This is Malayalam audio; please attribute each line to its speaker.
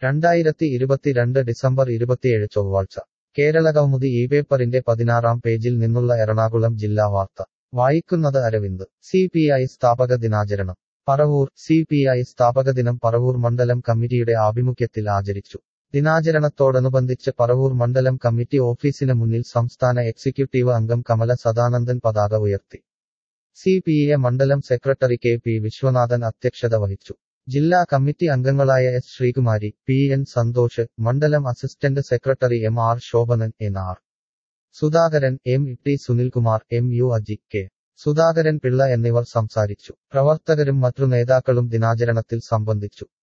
Speaker 1: 2022 ഡിസംബർ 27 ചൊവ്വാഴ്ച കേരളകൗമുദി ഈ പേപ്പറിന്റെ 16-ാം പേജിൽ നിന്നുള്ള എറണാകുളം ജില്ലാ വാർത്ത വായിക്കുന്നത് അരവിന്ദ്. CPI സ്ഥാപക ദിനാചരണം പറവൂർ. CPI സ്ഥാപകദിനം പറവൂർ മണ്ഡലം കമ്മിറ്റിയുടെ ആഭിമുഖ്യത്തിൽ ആചരിച്ചു. ദിനാചരണത്തോടനുബന്ധിച്ച് പറവൂർ മണ്ഡലം കമ്മിറ്റി ഓഫീസിന് മുന്നിൽ സംസ്ഥാന എക്സിക്യൂട്ടീവ് അംഗം കമല സദാനന്ദൻ പതാക ഉയർത്തി. CPI മണ്ഡലം സെക്രട്ടറി KP വിശ്വനാഥൻ അധ്യക്ഷത വഹിച്ചു. ജില്ലാ കമ്മിറ്റി അംഗങ്ങളായ S ശ്രീകുമാരി, PN സന്തോഷ്, മണ്ഡലം assistant secretary MR Shobhanan, NR Sudhakaran, MT Sunilkumar, MU Aji, K Sudhakaran Pillai എന്നിവർ സംസാരിച്ചു. പ്രവർത്തകരും മറ്റു നേതാക്കളും ദിനാചരണത്തിൽ സംബന്ധിച്ചു.